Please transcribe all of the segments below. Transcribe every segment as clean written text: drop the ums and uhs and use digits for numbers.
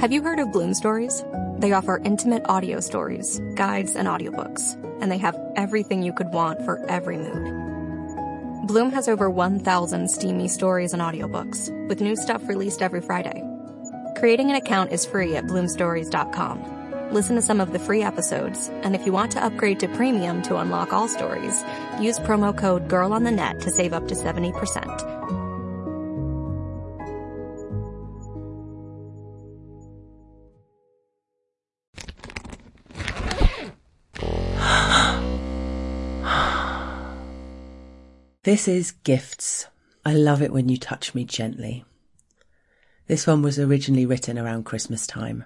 Have you heard of Bloom Stories? They offer intimate audio stories, guides, and audiobooks, and they have everything you could want for every mood. Bloom has over 1,000 steamy stories and audiobooks, with new stuff released every Friday. Creating an account is free at bloomstories.com. Listen to some of the free episodes, and if you want to upgrade to premium to unlock all stories, use promo code GIRLONTHENET to save up to 70%. This is Gifts. I love it when you touch me gently. This one was originally written around Christmas time.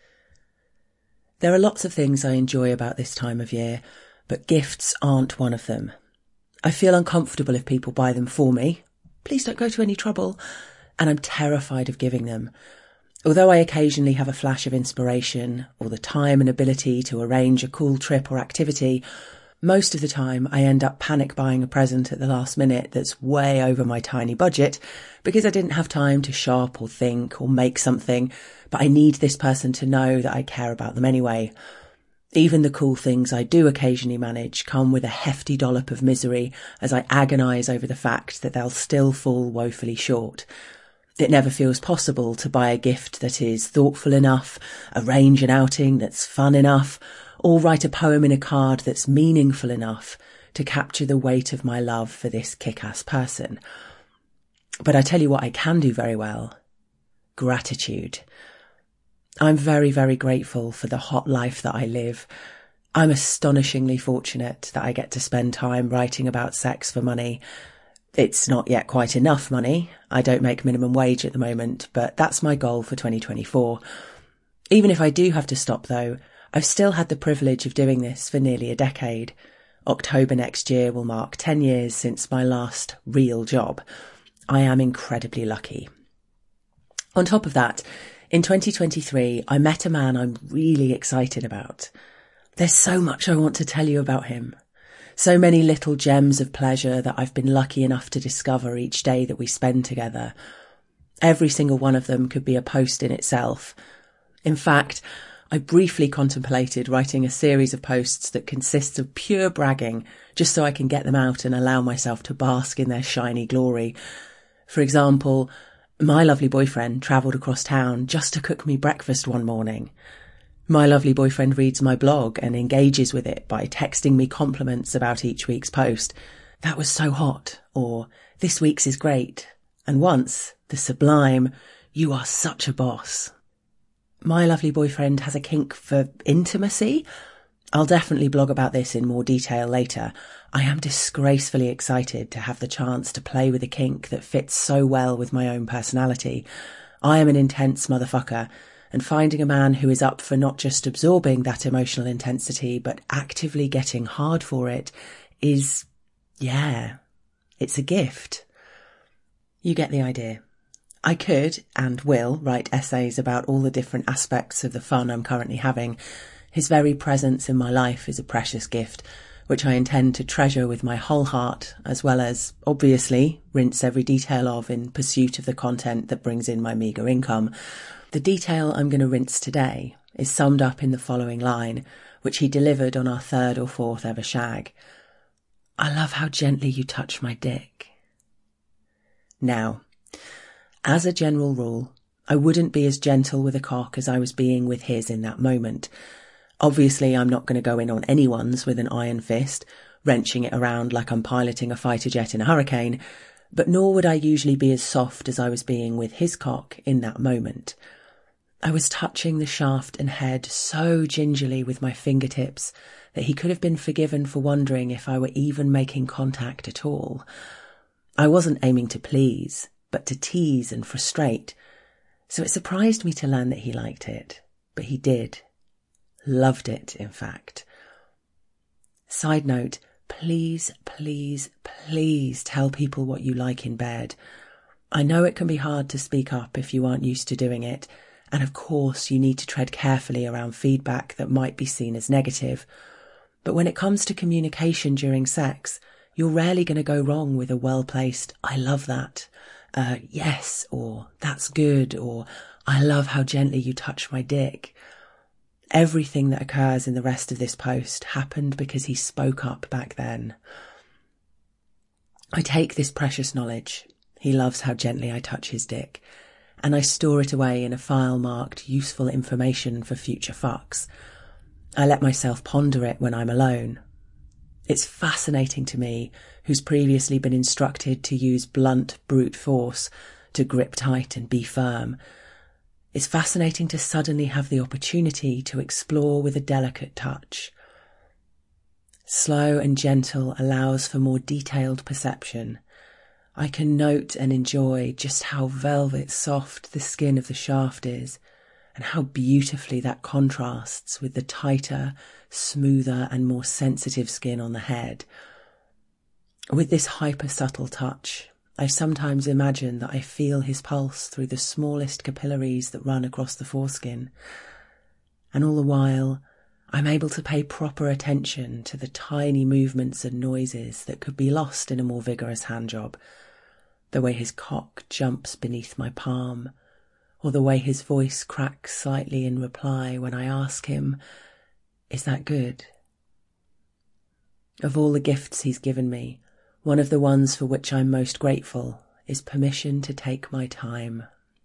There are lots of things I enjoy about this time of year, but gifts aren't one of them. I feel uncomfortable if people buy them for me. Please don't go to any trouble. And I'm terrified of giving them. Although I occasionally have a flash of inspiration or the time and ability to arrange a cool trip or activity, most of the time I end up panic buying a present at the last minute that's way over my tiny budget because I didn't have time to shop or think or make something, but I need this person to know that I care about them anyway. Even the cool things I do occasionally manage come with a hefty dollop of misery as I agonise over the fact that they'll still fall woefully short. It never feels possible to buy a gift that is thoughtful enough, arrange an outing that's fun enough, or write a poem in a card that's meaningful enough to capture the weight of my love for this kick-ass person. But I tell you what I can do very well. Gratitude. I'm very, very grateful for the hot life that I live. I'm astonishingly fortunate that I get to spend time writing about sex for money. It's not yet quite enough money. I don't make minimum wage at the moment, but that's my goal for 2024. Even if I do have to stop though, I've still had the privilege of doing this for nearly a decade. October next year will mark 10 years since my last real job. I am incredibly lucky. On top of that, in 2023, I met a man I'm really excited about. There's so much I want to tell you about him. So many little gems of pleasure that I've been lucky enough to discover each day that we spend together. Every single one of them could be a post in itself. In fact, I briefly contemplated writing a series of posts that consists of pure bragging, just so I can get them out and allow myself to bask in their shiny glory. For example, my lovely boyfriend travelled across town just to cook me breakfast one morning. My lovely boyfriend reads my blog and engages with it by texting me compliments about each week's post. That was so hot, or this week's is great. And once, the sublime, you are such a boss. My lovely boyfriend has a kink for intimacy. I'll definitely blog about this in more detail later. I am disgracefully excited to have the chance to play with a kink that fits so well with my own personality. I am an intense motherfucker, and finding a man who is up for not just absorbing that emotional intensity, but actively getting hard for it is, it's a gift. You get the idea. I could and will write essays about all the different aspects of the fun I'm currently having. His very presence in my life is a precious gift, which I intend to treasure with my whole heart, as well as, obviously, rinse every detail of in pursuit of the content that brings in my meagre income. The detail I'm going to rinse today is summed up in the following line, which he delivered on our 3rd or 4th ever shag. I love how gently you touch my dick. Now, as a general rule, I wouldn't be as gentle with a cock as I was being with his in that moment. Obviously, I'm not going to go in on anyone's with an iron fist, wrenching it around like I'm piloting a fighter jet in a hurricane, but nor would I usually be as soft as I was being with his cock in that moment. I was touching the shaft and head so gingerly with my fingertips that he could have been forgiven for wondering if I were even making contact at all. I wasn't aiming to please, but to tease and frustrate. So it surprised me to learn that he liked it. But he did. Loved it, in fact. Side note, please, please, please tell people what you like in bed. I know it can be hard to speak up if you aren't used to doing it, and of course you need to tread carefully around feedback that might be seen as negative. But when it comes to communication during sex, you're rarely going to go wrong with a well-placed, I love that, yes, or that's good, or I love how gently you touch my dick. Everything that occurs in the rest of this post happened because he spoke up back then. I take this precious knowledge, he loves how gently I touch his dick, and I store it away in a file marked useful information for future fucks. I let myself ponder it when I'm alone. It's fascinating to me, who's previously been instructed to use blunt, brute force, to grip tight and be firm. It's fascinating to suddenly have the opportunity to explore with a delicate touch. Slow and gentle allows for more detailed perception. I can note and enjoy just how velvet soft the skin of the shaft is, and how beautifully that contrasts with the tighter, smoother and more sensitive skin on the head. With this hyper-subtle touch, I sometimes imagine that I feel his pulse through the smallest capillaries that run across the foreskin, and all the while I'm able to pay proper attention to the tiny movements and noises that could be lost in a more vigorous handjob, the way his cock jumps beneath my palm, or the way his voice cracks slightly in reply when I ask him, "Is that good?" Of all the gifts he's given me, one of the ones for which I'm most grateful is permission to take my time.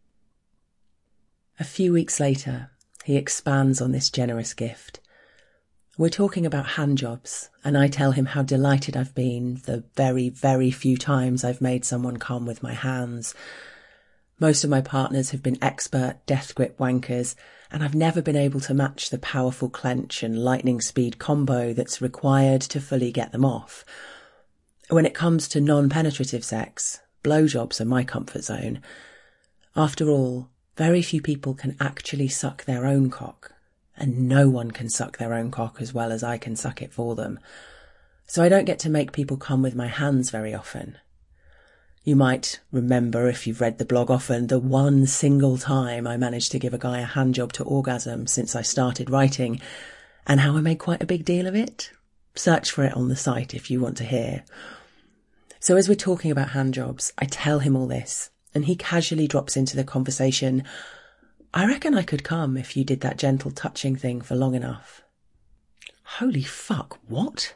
A few weeks later, he expands on this generous gift. We're talking about handjobs, and I tell him how delighted I've been the very, very few times I've made someone come with my hands. Most of my partners have been expert death grip wankers, and I've never been able to match the powerful clench and lightning speed combo that's required to fully get them off. When it comes to non-penetrative sex, blowjobs are my comfort zone. After all, very few people can actually suck their own cock, and no one can suck their own cock as well as I can suck it for them. So I don't get to make people come with my hands very often. You might remember, if you've read the blog often, the one single time I managed to give a guy a handjob to orgasm since I started writing, and how I made quite a big deal of it. Search for it on the site if you want to hear. So as we're talking about handjobs, I tell him all this, and he casually drops into the conversation, "I reckon I could come if you did that gentle touching thing for long enough." Holy fuck, what?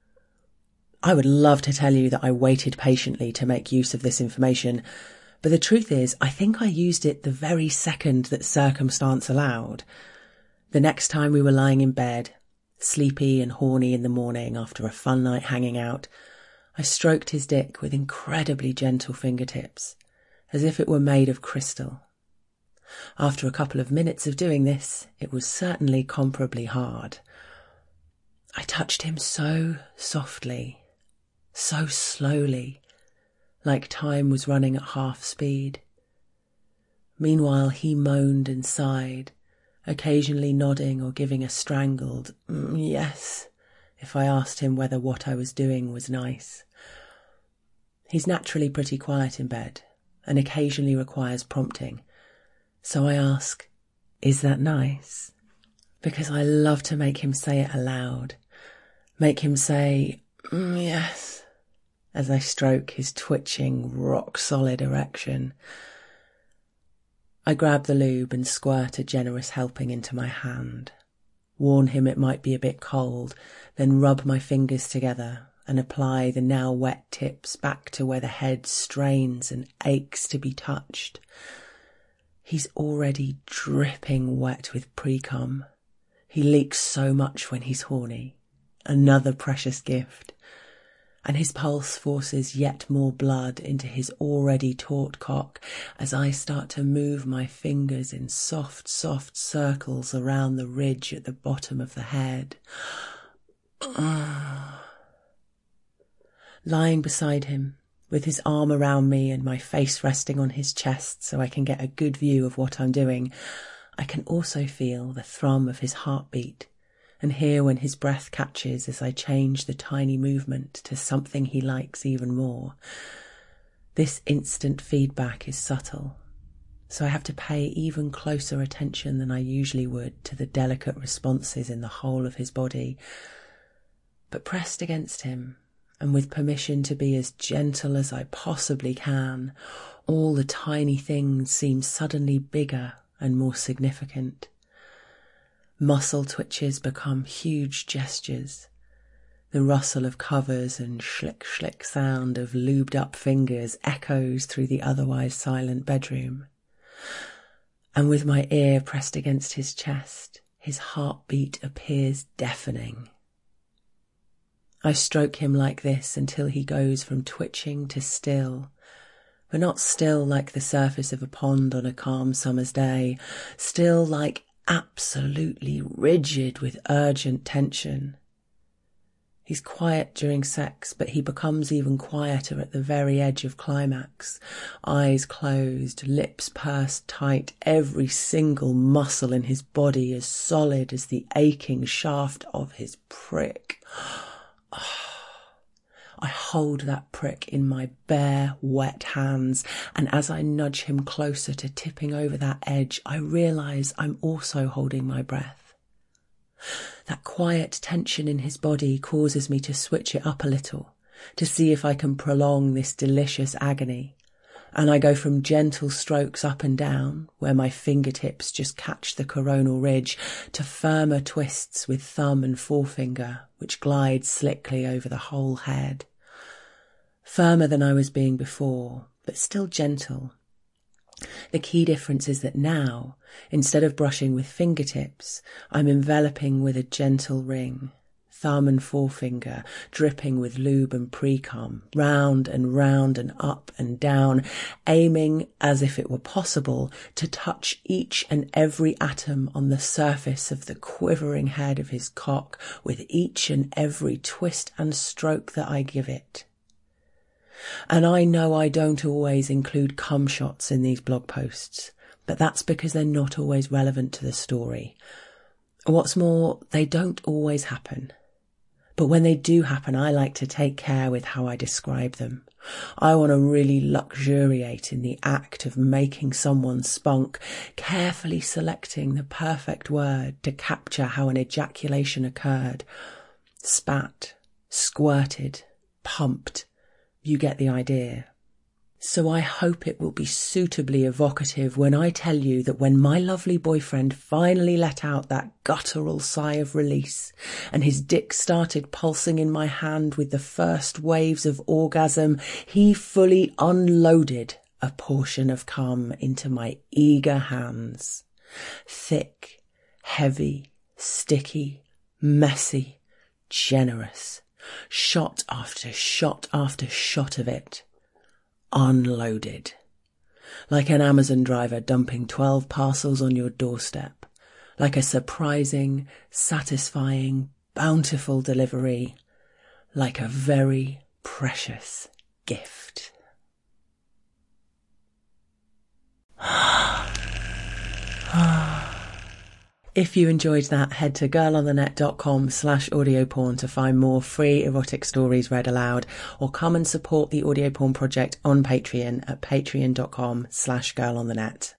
I would love to tell you that I waited patiently to make use of this information, but the truth is, I think I used it the very second that circumstance allowed. The next time we were lying in bed, sleepy and horny in the morning after a fun night hanging out, I stroked his dick with incredibly gentle fingertips, as if it were made of crystal. After a couple of minutes of doing this, it was certainly comparably hard. I touched him so softly, so slowly, like time was running at half speed. Meanwhile, he moaned and sighed, occasionally nodding or giving a strangled yes if I asked him whether what I was doing was nice. He's naturally pretty quiet in bed and occasionally requires prompting, so I ask, "Is that nice?" Because I love to make him say it aloud, make him say yes, as I stroke his twitching, rock-solid erection. I grab the lube and squirt a generous helping into my hand, warn him it might be a bit cold, then rub my fingers together and apply the now wet tips back to where the head strains and aches to be touched. He's already dripping wet with pre-cum. He leaks so much when he's horny. Another precious gift. And his pulse forces yet more blood into his already taut cock as I start to move my fingers in soft, soft circles around the ridge at the bottom of the head. Lying beside him, with his arm around me and my face resting on his chest so I can get a good view of what I'm doing, I can also feel the thrum of his heartbeat and hear when his breath catches as I change the tiny movement to something he likes even more. This instant feedback is subtle, so I have to pay even closer attention than I usually would to the delicate responses in the whole of his body. But pressed against him, and with permission to be as gentle as I possibly can, all the tiny things seem suddenly bigger and more significant. Muscle twitches become huge gestures. The rustle of covers and schlick-schlick sound of lubed-up fingers echoes through the otherwise silent bedroom. And with my ear pressed against his chest, his heartbeat appears deafening. I stroke him like this until he goes from twitching to still, but not still like the surface of a pond on a calm summer's day, still like absolutely rigid with urgent tension. He's quiet during sex, but he becomes even quieter at the very edge of climax. Eyes closed, lips pursed tight, every single muscle in his body as solid as the aching shaft of his prick. I hold that prick in my bare, wet hands, and as I nudge him closer to tipping over that edge, I realise I'm also holding my breath. That quiet tension in his body causes me to switch it up a little, to see if I can prolong this delicious agony. And I go from gentle strokes up and down, where my fingertips just catch the coronal ridge, to firmer twists with thumb and forefinger, which glide slickly over the whole head. Firmer than I was being before, but still gentle. The key difference is that now, instead of brushing with fingertips, I'm enveloping with a gentle ring, thumb and forefinger dripping with lube and pre-cum, round and up and down, aiming, as if it were possible, to touch each and every atom on the surface of the quivering head of his cock with each and every twist and stroke that I give it. And I know I don't always include cum shots in these blog posts, but that's because they're not always relevant to the story. What's more, they don't always happen. But when they do happen, I like to take care with how I describe them. I want to really luxuriate in the act of making someone spunk, carefully selecting the perfect word to capture how an ejaculation occurred. Spat, squirted, pumped. You get the idea. So I hope it will be suitably evocative when I tell you that when my lovely boyfriend finally let out that guttural sigh of release and his dick started pulsing in my hand with the first waves of orgasm, he fully unloaded a portion of cum into my eager hands. Thick, heavy, sticky, messy, generous. Shot after shot after shot of it. Unloaded. Like an Amazon driver dumping 12 parcels on your doorstep. Like a surprising, satisfying, bountiful delivery. Like a very precious gift. If you enjoyed that, head to girlonthenet.com/audioporn to find more free erotic stories read aloud, or come and support the Audio Porn Project on Patreon at patreon.com/girlonthenet.